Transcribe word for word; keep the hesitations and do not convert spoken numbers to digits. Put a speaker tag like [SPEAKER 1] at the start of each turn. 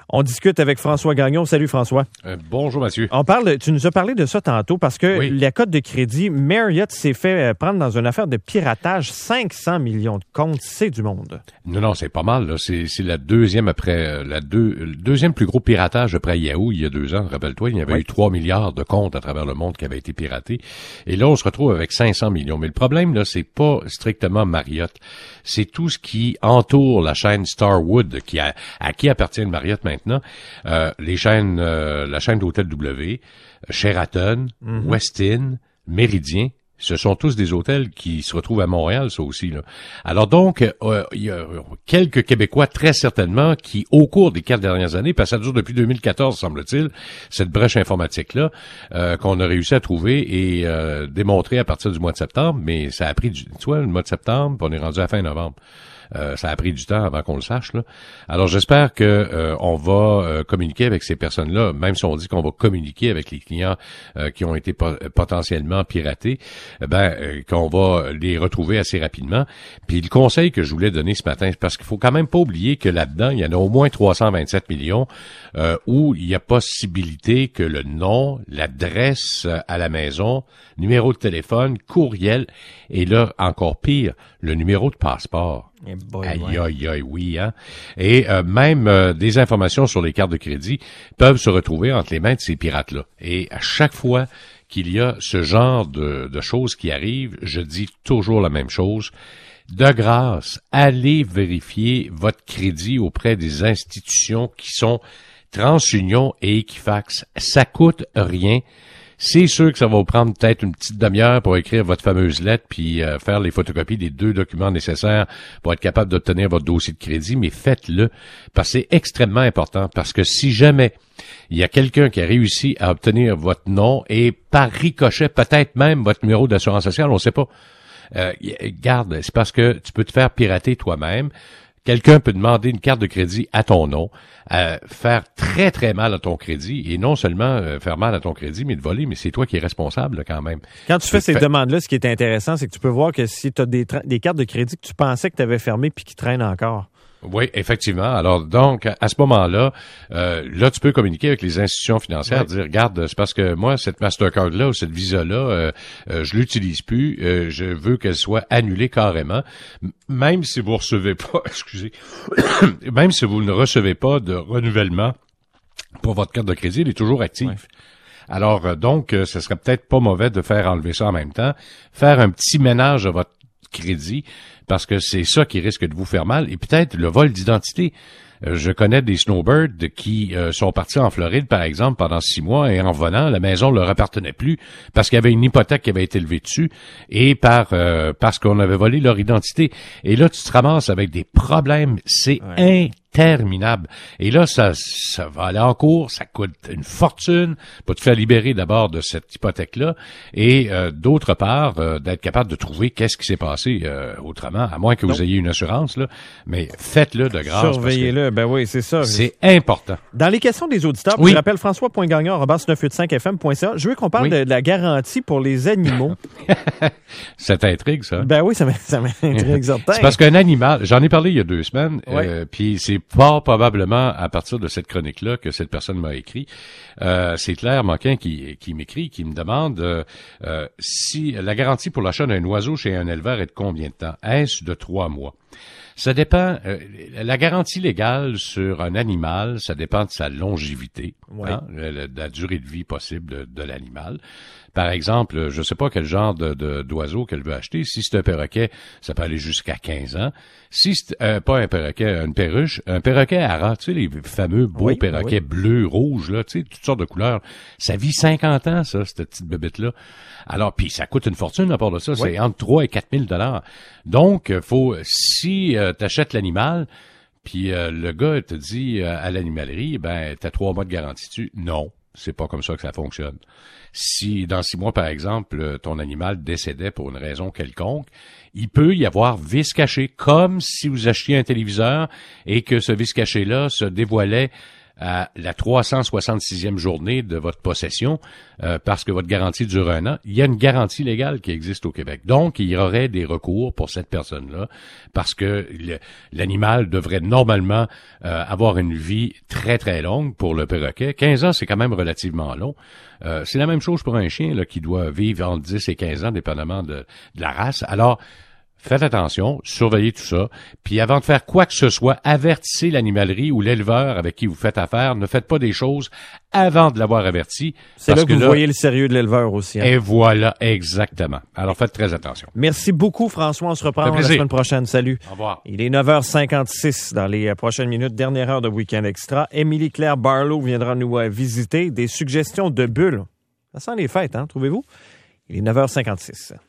[SPEAKER 1] On discute avec François Gagnon. Salut François.
[SPEAKER 2] Euh, bonjour Mathieu.
[SPEAKER 1] On parle, tu nous as parlé de ça tantôt parce que
[SPEAKER 2] oui.
[SPEAKER 1] la cote de crédit, Marriott s'est fait prendre dans une affaire de piratage cinq cents millions de comptes. C'est du monde.
[SPEAKER 2] Non, non, c'est pas mal. Là. C'est, c'est la deuxième après la deux, le deuxième plus gros piratage après Yahoo il y a deux ans. Rappelle-toi, il y avait oui. eu trois milliards de comptes à travers le monde qui avaient été piratés. Et là, on se retrouve avec cinq cents millions. Mais le problème, là, c'est pas strictement Marriott. C'est tout ce qui entoure la chaîne Starwood, qui a, à qui appartient le Marriott maintenant. Euh, les chaînes, euh, la chaîne d'hôtel W, Sheraton, mm-hmm. Westin, Méridien, ce sont tous des hôtels qui se retrouvent à Montréal, ça aussi, là. Alors donc, euh, il y a quelques Québécois, très certainement, qui, au cours des quatre dernières années, parce que ça dure depuis deux mille quatorze, semble-t-il, cette brèche informatique-là, euh, qu'on a réussi à trouver et euh, démontrer à partir du mois de septembre, mais ça a pris du, tu vois, le mois de septembre, puis on est rendu à fin novembre. Euh, ça a pris du temps avant qu'on le sache, là. Alors j'espère que euh, on va euh, communiquer avec ces personnes-là, même si on dit qu'on va communiquer avec les clients euh, qui ont été po- potentiellement piratés, eh ben euh, qu'on va les retrouver assez rapidement. Puis le conseil que je voulais donner ce matin, parce qu'il faut quand même pas oublier que là-dedans, il y en a au moins trois cent vingt-sept millions euh, où il y a possibilité que le nom, l'adresse à la maison, numéro de téléphone, courriel, et là, encore pire, le numéro de passeport.
[SPEAKER 1] Eh boy,
[SPEAKER 2] aïe,
[SPEAKER 1] ouais.
[SPEAKER 2] aïe, aïe, oui, hein. Et euh, même euh, des informations sur les cartes de crédit peuvent se retrouver entre les mains de ces pirates-là. Et à chaque fois qu'il y a ce genre de, de choses qui arrivent, je dis toujours la même chose. De grâce, allez vérifier votre crédit auprès des institutions qui sont TransUnion et Equifax. Ça coûte rien. C'est sûr que ça va vous prendre peut-être une petite demi-heure pour écrire votre fameuse lettre puis euh, faire les photocopies des deux documents nécessaires pour être capable d'obtenir votre dossier de crédit, mais faites-le parce que c'est extrêmement important. Parce que si jamais il y a quelqu'un qui a réussi à obtenir votre nom et par ricochet peut-être même votre numéro d'assurance sociale, on ne sait pas. Euh, garde, c'est parce que tu peux te faire pirater toi-même. Quelqu'un peut demander une carte de crédit à ton nom, euh, faire très, très mal à ton crédit, et non seulement euh, faire mal à ton crédit, mais de voler, mais c'est toi qui es responsable là, quand même.
[SPEAKER 1] Quand tu, tu fais ces fais... demandes-là, ce qui est intéressant, c'est que tu peux voir que si tu as des, tra- des cartes de crédit que tu pensais que tu avais fermées puis qui traînent encore.
[SPEAKER 2] Oui, effectivement. Alors donc, à ce moment-là, euh, là, tu peux communiquer avec les institutions financières, ouais. dire, regarde, c'est parce que moi, cette Mastercard-là ou cette Visa-là, euh, euh, je l'utilise plus, euh, je veux qu'elle soit annulée carrément, même si vous recevez pas, excusez, même si vous ne recevez pas de renouvellement pour votre carte de crédit, elle est toujours active. Ouais. Alors euh, donc, euh, ce serait peut-être pas mauvais de faire enlever ça en même temps, faire un petit ménage à votre crédit, parce que c'est ça qui risque de vous faire mal, et peut-être le vol d'identité. Euh, je connais des snowbirds qui euh, sont partis en Floride, par exemple, pendant six mois, et en revenant, la maison ne leur appartenait plus, parce qu'il y avait une hypothèque qui avait été levée dessus, et par euh, parce qu'on avait volé leur identité. Et là, tu te ramasses avec des problèmes, c'est ouais. interminable. Et là, ça, ça va aller en cours, ça coûte une fortune pour te faire libérer d'abord de cette hypothèque-là, et euh, d'autre part, euh, d'être capable de trouver qu'est-ce qui s'est passé euh, autrement, à moins que vous ayez une assurance, là, mais faites-le de grâce.
[SPEAKER 1] Surveillez-le, ben oui, c'est ça.
[SPEAKER 2] C'est important.
[SPEAKER 1] Dans les questions des auditeurs, oui. je rappelle françois point gagnon arobase neuf cent quatre-vingt-cinq f m point c a. Je veux qu'on parle oui. de, de la garantie pour les animaux.
[SPEAKER 2] Ça t'intrigue, ça?
[SPEAKER 1] Ben oui, ça m'intrigue, certain.
[SPEAKER 2] C'est parce qu'un animal, j'en ai parlé il y a deux semaines,
[SPEAKER 1] oui.
[SPEAKER 2] euh, puis c'est fort probablement à partir de cette chronique-là que cette personne m'a écrit. Euh, c'est Claire Moquin qui, qui m'écrit, qui me demande euh, euh, si la garantie pour l'achat d'un oiseau chez un éleveur est de combien de temps? Est-ce de trois mois? Ça dépend. Euh, la garantie légale sur un animal, ça dépend de sa longévité,
[SPEAKER 1] oui.
[SPEAKER 2] hein, de la durée de vie possible de, de l'animal. Par exemple, je ne sais pas quel genre de, de, d'oiseau qu'elle veut acheter. Si c'est un perroquet, ça peut aller jusqu'à quinze ans. Si c'est euh, pas un perroquet, une perruche, un perroquet ara, tu sais, les fameux beaux oui, perroquets oui. bleus, rouges, là, tu sais, toutes sortes de couleurs. Ça vit cinquante ans, ça, cette petite bébête-là. Alors, puis ça coûte une fortune à part de ça. Oui. C'est entre trois et quatre mille dollars. Donc, faut, si euh, tu achètes l'animal, puis euh, le gars te dit euh, à l'animalerie, ben, t'as trois mois de garantie dessus. Non. C'est pas comme ça que ça fonctionne. Si, dans six mois, par exemple, ton animal décédait pour une raison quelconque, il peut y avoir vice caché, comme si vous achetiez un téléviseur et que ce vice caché-là se dévoilait à la trois cent soixante-sixième journée de votre possession, euh, parce que votre garantie dure un an, il y a une garantie légale qui existe au Québec. Donc, il y aurait des recours pour cette personne-là, parce que le, l'animal devrait normalement euh, avoir une vie très, très longue pour le perroquet. quinze ans, c'est quand même relativement long. Euh, c'est la même chose pour un chien là, qui doit vivre entre dix et quinze ans, dépendamment de, de la race. Alors, faites attention, surveillez tout ça. Puis avant de faire quoi que ce soit, avertissez l'animalerie ou l'éleveur avec qui vous faites affaire. Ne faites pas des choses avant de l'avoir averti.
[SPEAKER 1] C'est là que, que vous là, voyez le sérieux de l'éleveur aussi. Hein?
[SPEAKER 2] Et voilà, exactement. Alors faites très attention.
[SPEAKER 1] Merci beaucoup, François. On se reprend la semaine prochaine. Salut.
[SPEAKER 2] Au revoir.
[SPEAKER 1] Il est neuf heures cinquante-six dans les prochaines minutes. Dernière heure de Week-end Extra. Émilie-Claire Barlow viendra nous visiter. Des suggestions de bulles. Ça sent les fêtes, hein, trouvez-vous? Il est neuf heures cinquante-six.